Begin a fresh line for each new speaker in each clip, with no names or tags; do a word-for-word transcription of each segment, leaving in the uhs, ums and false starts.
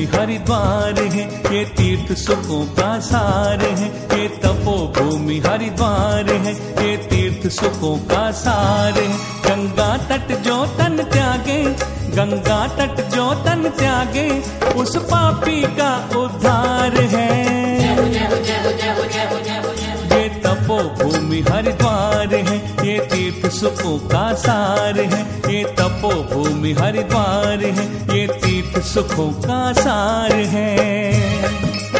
हरिद्वार है, ये तीर्थ सुखों का सार है। ये तपोभूमि हरिद्वार है, ये तीर्थ सुखों का सार है। गंगा तट जो तन त्यागे, गंगा तट जो तन त्यागे, उस पापी का उद्धार है। ये तपोभूमि हरिद्वार है, ये तीर्थ सुखों का सार है। ये तपोभूमि हरिद्वार है, ये तीर्थ सुखों का सार है।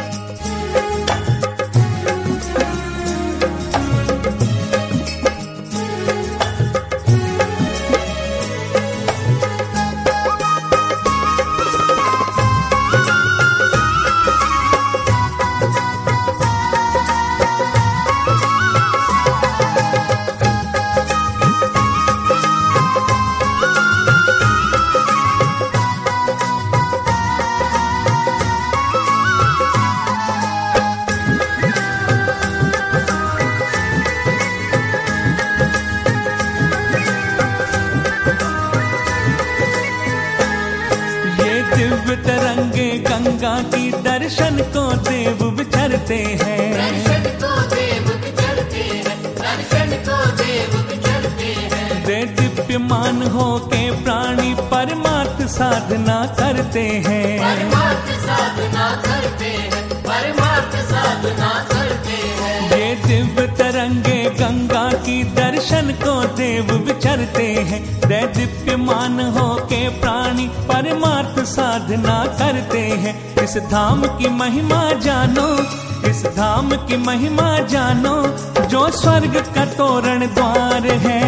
दिव्य तरंगे गंगा की दर्शन को देव विचरते हैं।
दर्शन को देव विचरते हैं, दर्शन को देव विचरते हैं।
दे दीप्यमान हो के प्राणी परमार्थ साधना करते हैं।
परमार्थ साधना करते हैं, परमार्थ साधना करते हैं।
ये दिव्य तरंगे गंगा की दर्शन को देव विचरते हैं। दे दीप्यमान हो के प्राणी परमार्थ साधना करते हैं। इस धाम की महिमा जानो, इस धाम की महिमा जानो, जो स्वर्ग का तोरण द्वार है।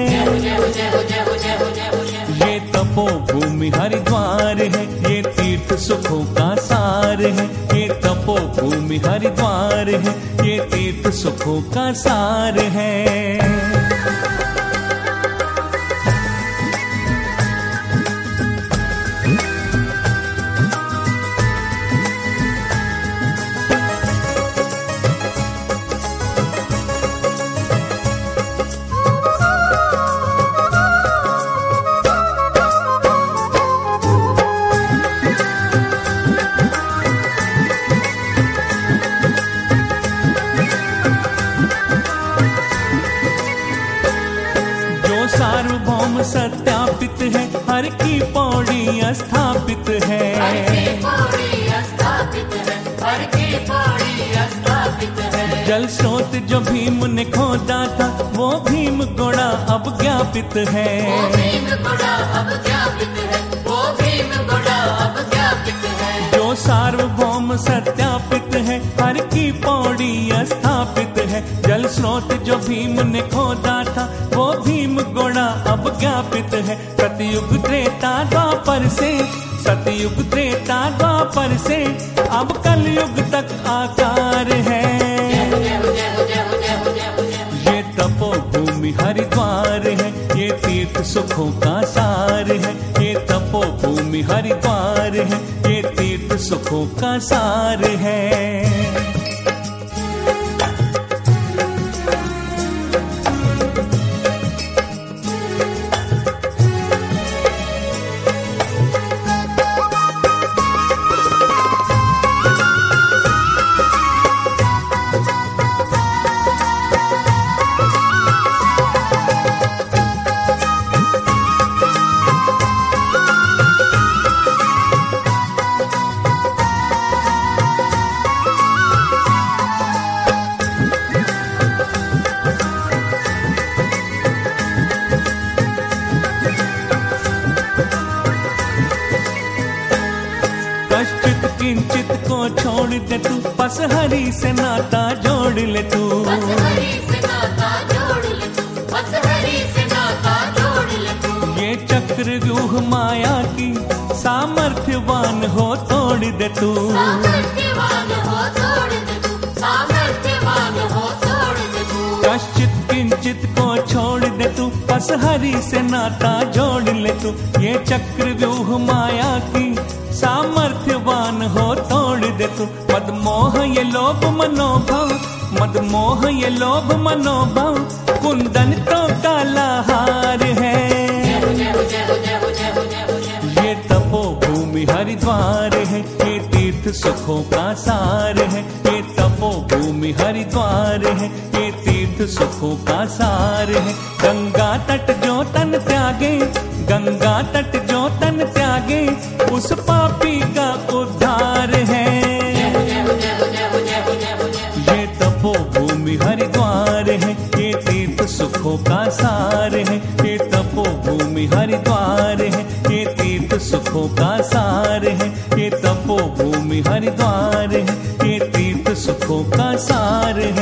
ये तपोभूमि हरिद्वार है, ये तीर्थ सुखों का सार है। ये तपोभूमि हरिद्वार है, ये तीर्थ सुखों का सार है। सार्वभौम सत्यापित है, हर की पौड़ी स्थापित है।
हर की पौड़ी स्थापित है, हर की पौड़ी स्थापित है।
जल स्रोत जो भीम ने खोदा था, वो भीम गोड़ा अब ज्ञापित है।
वो भीम गोड़ा अब ज्ञापित है, वो भीम गोड़ा अब ज्ञापित है।
जो सार्वभौम सत्यापित है, हर की पौड़ी स्थापित है। जल स्रोत जो भीम ने खोदा था, वो भीम गोड़ा अब ज्ञापित है। सतयुग त्रेता द्वापर से, सतयुग त्रेता द्वापर से, अब कलयुग तक आकार है। ये तपोभूमि हरिद्वार है, ये तीर्थ सुखों का सार है। ये तपोभूमि हरिद्वार है, ये तीर्थ सुखों का सार है। कश्चित किंचित को छोड़ दे तू, बस हरि से नाता जोड़ ले तू।
बस हरि से नाता जोड़ ले तू, बस हरि से नाता जोड़ ले तू।
ये चक्र व्यूह माया की सामर्थ्यवान हो तोड़ दे तू।
सामर्थ्यवान हो तोड़ दे तू, सामर्थ्यवान हो तोड़ दे तू।
कश्चित किंचित को छोड़ दे तू, बस हरि से नाता जोड़ ले तू। ये चक्र व्यूह माया की सामर्थ्यवान हो तोड़ दे तू। मद मोह ये लोभ मनोभाव, मद मोह ये लोभ मनोभाव, कुंदन तो काला हार है। ये तपोभूमि हरिद्वार है, ये तीर्थ सुखों का सार है, ये तपोभूमि हरिद्वार है, ये तीर्थ सुखों का सार है। गंगा तट जो तन त्यागे, गंगा तट जो तन त्यागे, उस पापी का उद्धार है। ये तपोभूमि हरिद्वार है, ये तीर्थ सुखों का सार है, ये तपोभूमि हरिद्वार है, ये तीर्थ सुखों का सार है, ये तपोभूमि हरिद्वार है, ये तीर्थ सुखों का सार है।